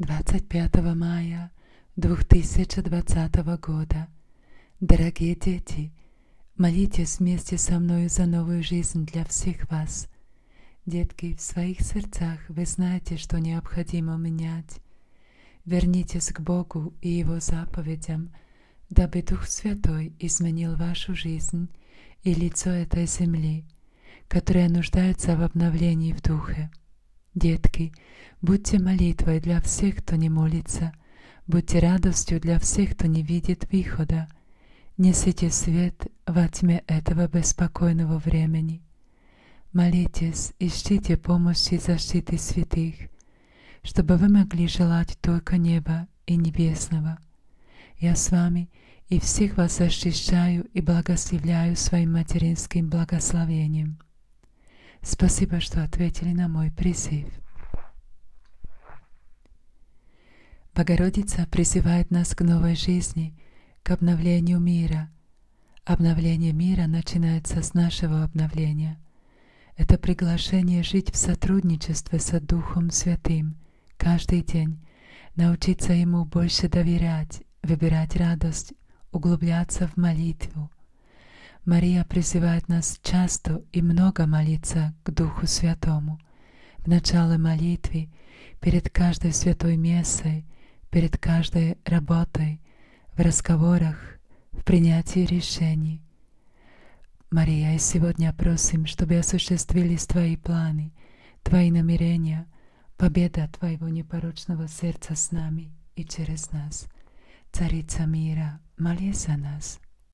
25 мая 2020 года. Дорогие дети, молитесь вместе со мной за новую жизнь для всех вас. Детки, в своих сердцах вы знаете, что необходимо менять. Вернитесь к Богу и Его заповедям, дабы Дух Святой изменил вашу жизнь и лицо этой земли, которая нуждается в обновлении в Духе. Детки, будьте молитвой для всех, кто не молится, будьте радостью для всех, кто не видит выхода. Несите свет во тьме этого беспокойного времени. Молитесь, ищите помощи и защиты святых, чтобы вы могли желать только неба и небесного. Я с вами и всех вас защищаю и благословляю своим материнским благословением. Спасибо, что ответили на мой призыв. Богородица призывает нас к новой жизни, к обновлению мира. Обновление мира начинается с нашего обновления. Это приглашение жить в сотрудничестве с Духом Святым каждый день, научиться Ему больше доверять, выбирать радость, углубляться в молитву. Мария призывает нас часто и много молиться к Духу Святому. В начале молитвы, перед каждой святой мессой, перед каждой работой, в разговорах, в принятии решений. Мария, и сегодня просим, чтобы осуществились Твои планы, Твои намерения, победа Твоего непорочного сердца с нами и через нас. Царица мира, молись за нас.